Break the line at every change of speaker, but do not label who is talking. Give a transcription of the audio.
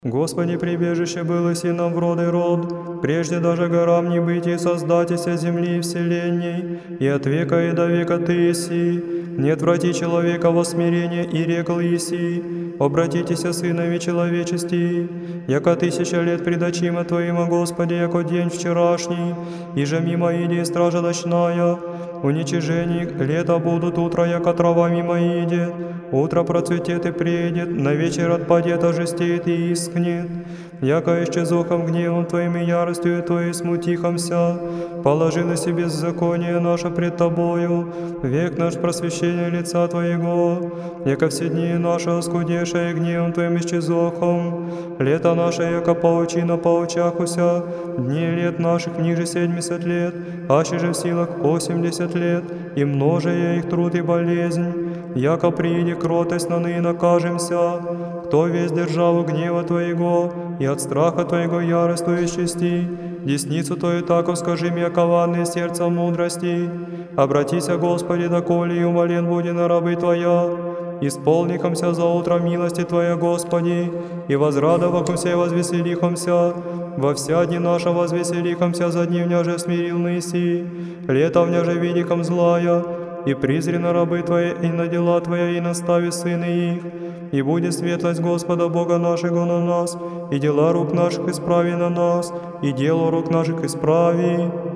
Господи, прибежище было си нам в род и род, прежде даже горам не быть и создатися земли и вселенной, и от века и до века Ты еси. Не отврати человека во смирение, и рекл еси, обратитеся сынами человечести, яко 1000 лет пред очима Твоима, Господи, яко день вчерашний, и же мимо иди стража ночная, уничижений лета будут утро, яко трава мимо идет, утро процветет и приедет, на вечер отпадет, ожестеет и искнет, яко исчезохом гневом Твоим и яростью Твоей смутихомся, положило себе беззаконие наше пред Тобою, век наш просвещение лица Твоего, яко все дни наши оскудешие гневом Твоим исчезохом, лето наше, яко паучина паучахуся, дни лет наших ниже 70 лет, аще же в силах 80 лет, и множая их труд и болезнь, яко прииди кротость на ныне накажемся, кто весь державу гнева Твоего, и от страха Твоего яросту исчисти, десницу Твою тако скажи мне, коварное сердце мудрости, обратися, Господи, доколе и умолен буди на рабы Твоя, исполнихомся за утро милости Твоя, Господи, и возрадовахомся и возвеселихомся, во вся дни наша возвеселихомся за дни вняже смирил Моисей, лето вняже видихом злая, и призрено рабы Твои, и на дела Твоя, и настави сыны их, и будет светлость Господа Бога нашего на нас, и дела рук наших исправи на нас, и дело рук наших исправи.